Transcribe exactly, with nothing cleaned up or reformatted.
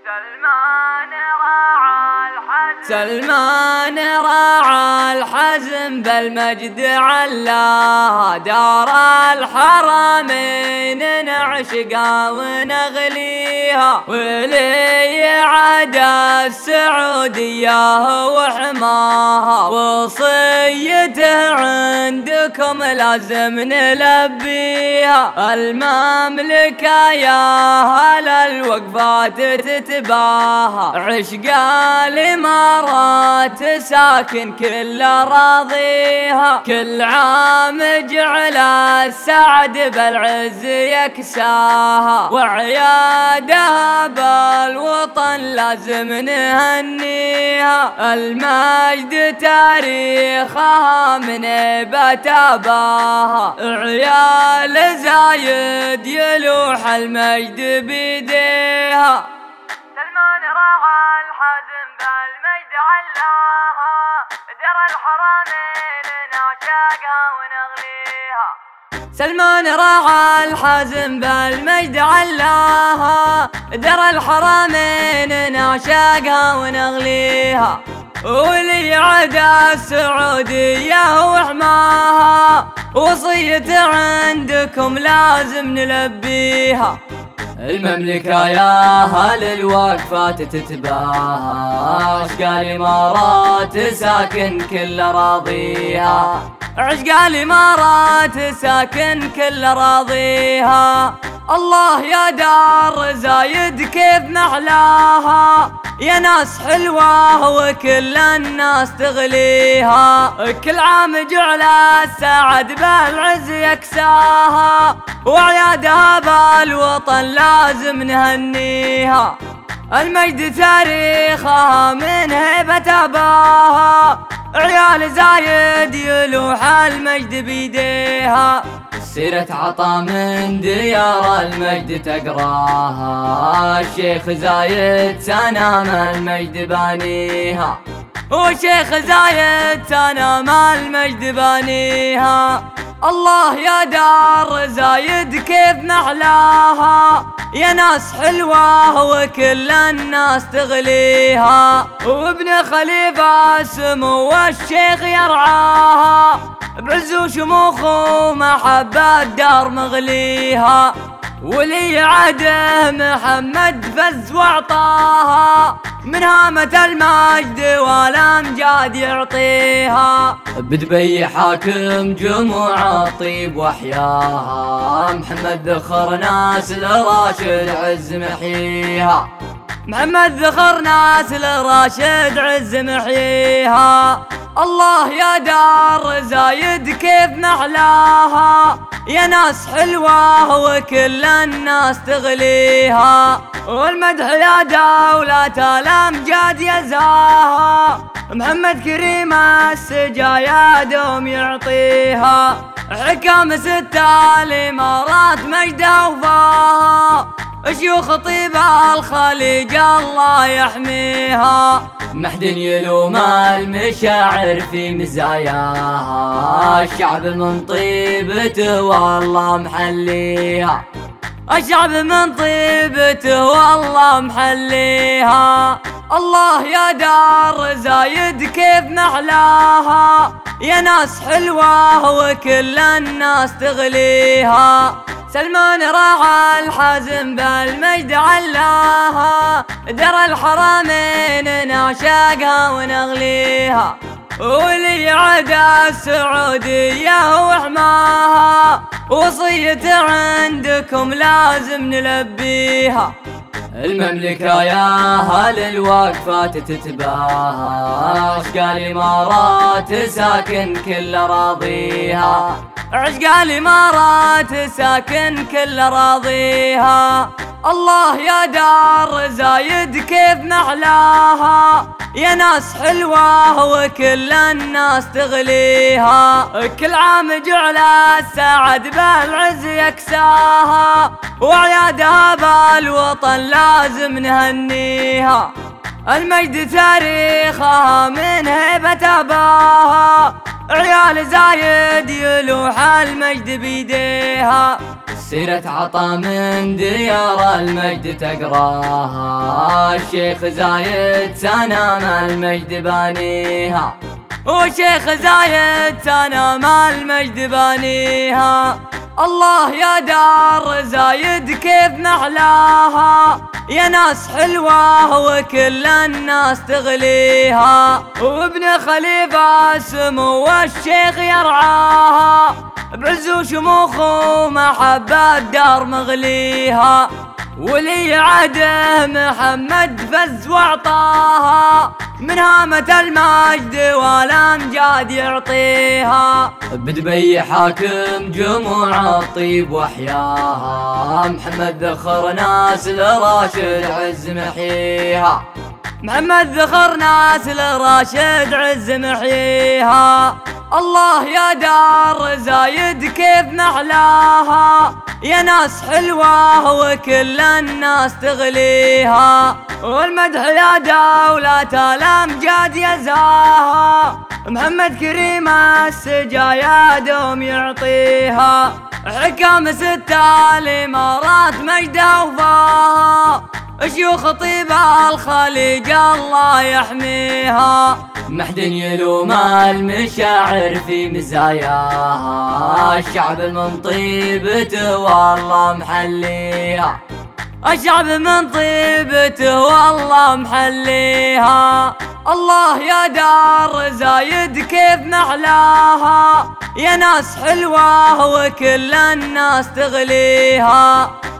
سلمان راعى الحزم سلمان راعى الحزم بالمجد علاها دار الحرمين نعشقها ونغليها ولي عدا السعودية وحماها وصيته عندكم لازم نلبيها المملكة يا هل الوقفات تتباها عشق الإمارات ساكن كل راضيها كل عام جعل السعد بالعز يكساها وعيادها بالوطن لازم نهنيها المجد تاريخها من بتاباها عيال زايد يلوح المجد بيديها سلمان راعى الحزم بالمجد علاها درى الحرمين نعشقها ونغليها سلمان راعى الحزم بالمجد علاها درى الحرمين نعشقها ونغليها ولي عدا السعودية وحماها وصية عندكم لازم نلبيها المملكة يا هل الوقفات تتباها عشق الإمارات ساكن كل راضيها عشق الإمارات ساكن كل راضيها الله يا دار زايد كيف محلاها يا ناس حلوة وكل الناس تغليها كل عام جعل السعد بالعز يكساها وعيادها بالوطن لازم نهنيها المجد تاريخها من هيبة أباها عيال زايد يلوح المجد بيديها سيرة عطا من ديار المجد تقراها الشيخ زايد سنام المجد بانيها وشيخ زايد سنام المجد بانيها الله يا دار زايد كيف محلاها يا ناس حلوة وكل الناس تغليها وابن خليفة سمو الشيخ يرعاها بعز وشموخ ومحبة دار مغليها ولي عهده محمد فز وعطاها من هامة المجد والامجاد يعطيها بدبي حاكم جموع الطيب واحياها محمد ذخر ناس لراشد عز محيها محمد ذخر ناس لراشد عز محيها الله يا دار زايد كيف محلاها يا ناس حلوة وكل الناس تغليها والمدح يا دولة الأمجاد يزاها محمد كريم السجايا دوم يعطيها حكام ستة الإمارات مجدها وفاها شيوخ طيب الخليج الله يحميها محدن يلوم المشاعر في مزاياها الشعب من طيبته والله محليها الشعب من طيبته والله محليها الله يا دار زايد كيف محلاها يا ناس حلوة وكل الناس تغليها سلمان راعى الحزم بالمجد علاها درى الحرمين نعشقها ونغليها ولي عدا السعودية وحماها وصية عندكم لازم نلبيها المملكة يا هل الوقفات تتباها عشق الإمارات ساكن كل راضيها عشق الإمارات ساكن كل راضيها الله يا دار زايد كيف محلاها يا ناس حلوة وكل الناس تغليها كل عام جعل السعد بالعز يكساها وعيادها بالوطن لازم نهنيها المجد تاريخها من هيبة أباها عيال زايد يلوح المجد بيديها سيرة عطا من ديار المجد تقراها، الشيخ زايد سنام المجد بانيها، وشيخ زايد سنام المجد بانيها. الله يا دار زايد كيف محلاها، يا ناس حلوة وكل الناس تغليها، وابن خليفة سمو الشيخ يرعاها، بعز وشموخ ومحبة الدار مغليها، ولي عهده محمد فز واعطاها، من هامة المجد والامجاد يعطيها. بدبي حاكم جموع الطيب واحياها، محمد ذخر ناس لراشد عز محيها، محمد ذخر ناس لراشد عز محيها. الله يا دار زايد كيف محلاها، يا ناس حلوة وكل الناس تغليها، والمدح يا دولة الأمجاد يزاها، محمد كريم السجايا دوم يعطيها، حكام ستة الإمارات مجدها وفاها، شيوخ طيب الخليج الله يحميها، محد يلوم المشاعر في مزاياها، الشعب من طيبته والله محليها، الشعب من طيبته والله محليها. الله يا دار زايد كيف محلاها، يا ناس حلوة وكل الناس تغليها،